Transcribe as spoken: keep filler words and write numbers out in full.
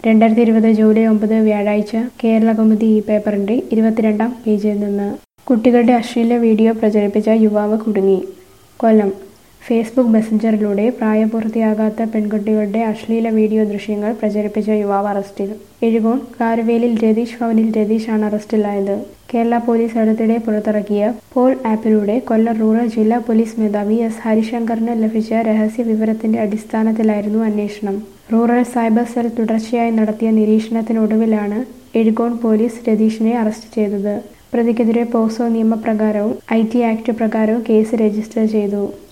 രണ്ടായിരത്തി ഇരുപത് ജൂലൈ ഒമ്പത് വ്യാഴാഴ്ച കേരളകൗമുദി ഈ പേപ്പറിന്റെ ഇരുപത്തിരണ്ടാം പേജിൽ നിന്ന് കുട്ടികളുടെ അശ്ലീല വീഡിയോ പ്രചരിപ്പിച്ച യുവാവ് കുടുങ്ങി. കൊല്ലം. ഫേസ്ബുക്ക് മെസഞ്ചറിലൂടെ പ്രായപൂർത്തിയാകാത്ത പെൺകുട്ടികളുടെ അശ്ലീല വീഡിയോ ദൃശ്യങ്ങൾ പ്രചരിപ്പിച്ച യുവാവ് അറസ്റ്റിൽ. എഴുകോൺ കാരുവേലിൽ രതീഷ് ഭവനിൽ രതീഷാണ് അറസ്റ്റിലായത്. കേരള പോലീസ് അടുത്തിടെ പുറത്തിറക്കിയ പോൾ ആപ്പിലൂടെ കൊല്ലം റൂറൽ ജില്ലാ പോലീസ് മേധാവി എസ് ഹരിശങ്കറിന് ലഭിച്ച രഹസ്യ വിവരത്തിന്റെ അടിസ്ഥാനത്തിലായിരുന്നു അന്വേഷണം. റൂറൽ സൈബർ സെൽ തുടർച്ചയായി നടത്തിയ നിരീക്ഷണത്തിനൊടുവിലാണ് എഴുകോൺ പോലീസ് രതീഷിനെ അറസ്റ്റ് ചെയ്തത്. പ്രതിക്കെതിരെ പോക്സോ നിയമപ്രകാരവും ഐ ടി ആക്ട് പ്രകാരവും കേസ് രജിസ്റ്റർ ചെയ്തു.